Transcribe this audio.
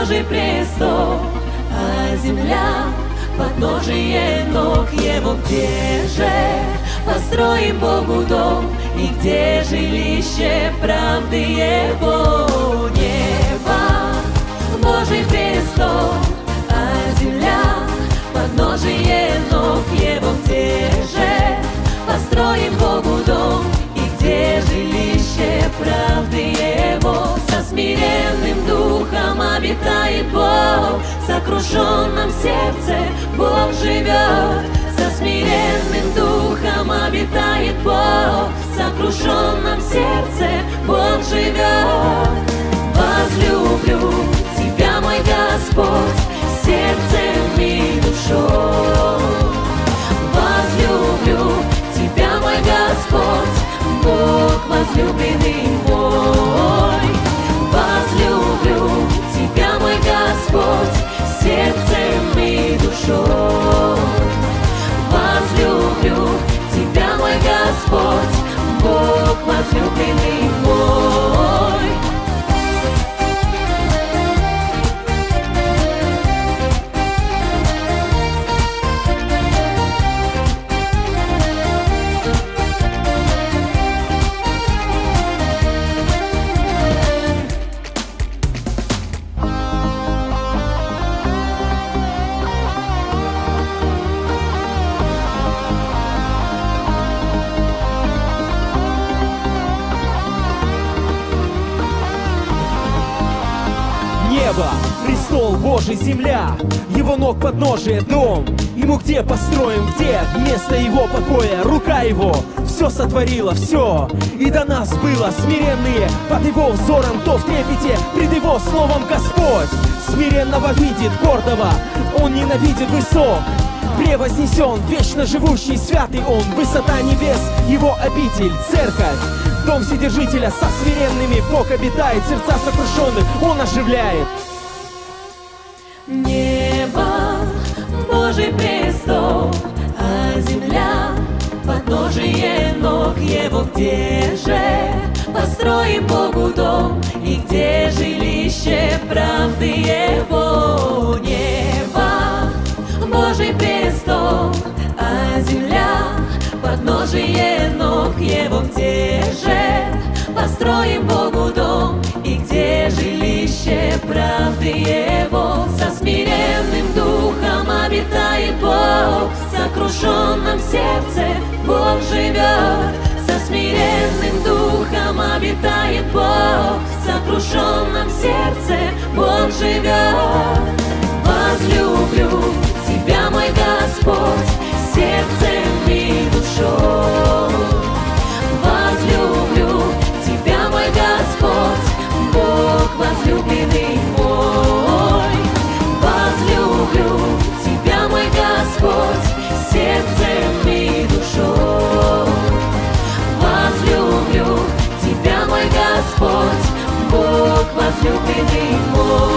Божий престол, а земля подножие ног Его. Где же построим Богу дом, и где жилище правды Его? Небо, Божий престол, а земля подножие ног Его. Где же построим Богу дом, и где жилище правды Его? Со смиренным духом обитает Бог, в сокрушенном сердце Бог живет. Со смиренным духом обитает Бог, в сокрушенном сердце Бог живет. Возлюблю Тебя, мой Господь, сердцем и душой. Возлюблю Тебя, мой Господь, Бог возлюбленный мой. Возлюблю Тебя, мой Господь, сердцем и душой. Возлюблю Тебя, мой Господь, Бог возлюбленный мой. Небо, престол Божий, земля, Его ног подножие дом. Ему где построим, где место Его покоя? Рука Его все сотворила, все, и до нас было. Смиренные под Его взором, то в трепете пред Его словом Господь. Смиренного видит, гордого Он ненавидит высок. Превознесен, вечно живущий, святый Он, высота небес, Его обитель, церковь. Дом Вседержителя со смиренными Бог обитает, сердца сокрушенных Он оживляет. Небо, Божий престол, а земля подножие ног Его. Где же построим Богу дом, и где жилище правды Его? Небо, Божий престол, а земля подножие ног Его. Где же построим Богу дом, и где жилище правды Его? Со смиренным духом обитает Бог, в сокрушенном сердце Бог живет. Со смиренным духом обитает Бог, в сокрушенном сердце Бог живет. Возлюблю Тебя, мой Господь, сердцем и душой. Возлюблю Тебя, мой Господь, Бог возлюбленный мой. Возлюблю Тебя, мой Господь, сердцем и душой. Возлюблю Тебя, мой Господь, Бог возлюбленный мой.